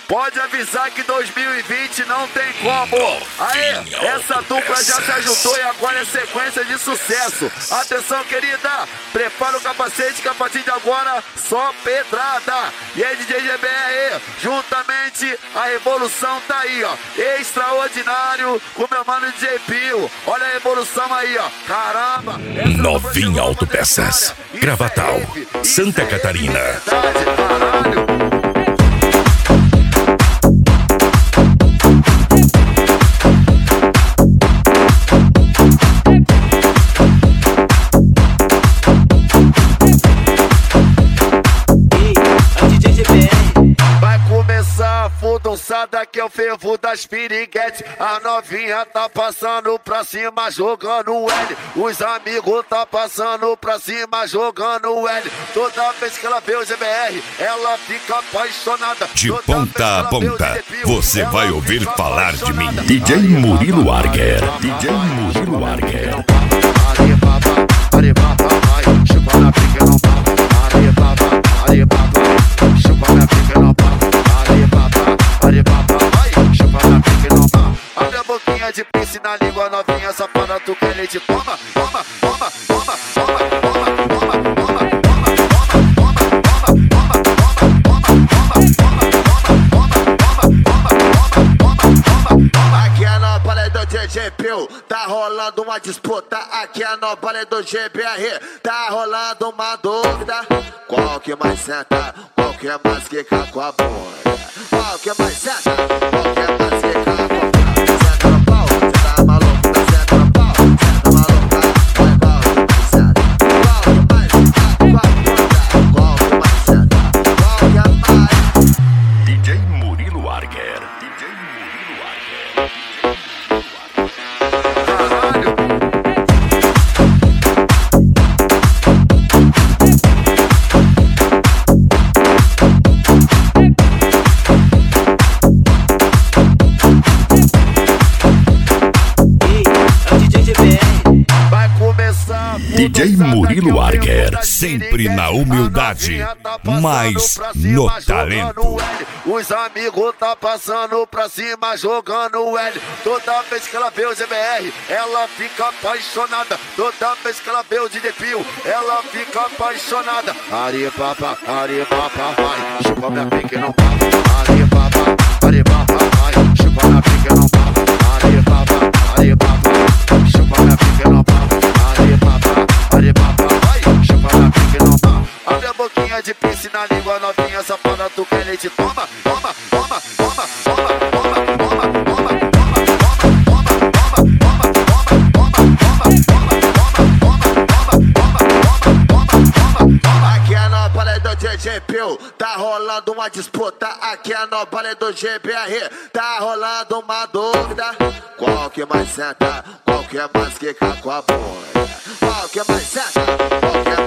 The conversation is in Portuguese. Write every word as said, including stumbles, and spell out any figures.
pode avisar que dois mil e vinte não tem como. Aí, essa dupla já se ajuntou e agora é sequência de sucesso. Atenção, querida, prepara o capacete que a partir de agora só pedrada. E aí, D J G B R, juntamente a revolução tá aí, ó. Extraordinário com meu mano D J Pio. Olha a revolução aí, ó. Caramba. Novinha Autopeças, Gravatal, Santa Catarina. Caralho. Fudunçada que é o fervo das piriguetes. A novinha tá passando pra cima jogando L. Os amigos tá passando pra cima jogando L. Toda vez que ela vê o G B R, ela fica apaixonada. De ponta a ponta, você vai ouvir falar de mim. D J Murilo Arger. D J Murilo Arger. Chupa na pica não para. Alibaba, Alibaba, chupa na pica não para. Abre a boquinha de pince na língua novinha, safada, tu quer leite, toma, toma, toma, toma, toma, toma, toma, toma. Aqui é no balé do D J Pio, tá rolando uma disputa. Aqui é no balé do G B R, tá rolando uma dúvida. Qual que mais senta? Qual que é mais que com a bunda? Qual que é mais senta? Qual que é mais que com a bunda? Senta no pau, senta maluca, senta no pau, senta maluca, vai pau, senta. Qual que é mais que com a bunda? Qual que é mais senta? Qual que é mais? D J Murilo Arger. D J Murilo Arger. D J Murilo Arger, sempre na humildade, mas no talento. Os amigos tá passando pra cima jogando L. Toda vez que ela vê o G B R, ela fica apaixonada. Toda vez que ela vê o D J Pio, ela fica apaixonada. Aripapa, aripapa, vai, chupa minha pique não para. Aripapa, aripapa, vai, chupa minha pique não para. Aripapa, aripapa, chupa minha pique não para. Abre a boquinha de pince na língua novinha, safada, tu quer leite, toma, toma, toma, toma, toma, toma, toma, toma, toma. Aqui é no balé do D J Pio, tá rolando uma disputa. Aqui é no balé do G B R, tá rolando uma dúvida. Qual que mais senta? Qual que é mais que com a bunda? Qual que mais senta? Qual que